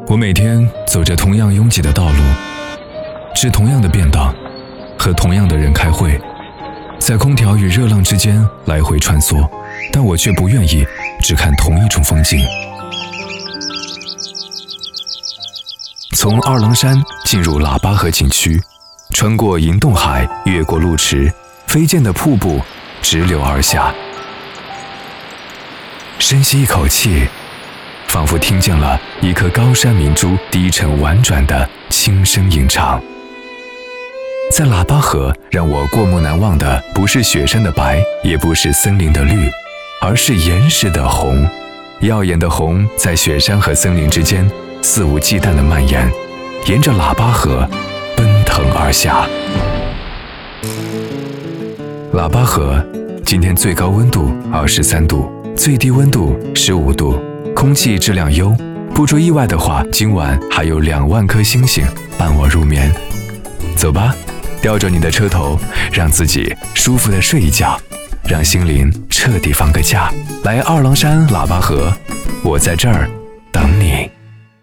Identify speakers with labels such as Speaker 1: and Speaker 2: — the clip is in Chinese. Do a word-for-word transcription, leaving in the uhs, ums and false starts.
Speaker 1: 我每天走着同样拥挤的道路，吃同样的便当，和同样的人开会，在空调与热浪之间来回穿梭，但我却不愿意只看同一种风景。从二郎山进入喇叭河景区，穿过银洞海，越过路池，飞溅的瀑布直流而下。深吸一口气，仿佛听见了一颗高山明珠低沉婉转的轻声吟唱。在喇叭河，让我过目难忘的不是雪山的白，也不是森林的绿，而是岩石的红。耀眼的红在雪山和森林之间肆无忌惮地蔓延，沿着喇叭河奔腾而下。喇叭河今天最高温度二十三度，最低温度十五度，空气质量优。不出意外的话，今晚还有两万颗星星伴我入眠。走吧，吊着你的车头，让自己舒服地睡一觉，让心灵彻底放个假。来二郎山喇叭河，我在这儿等你。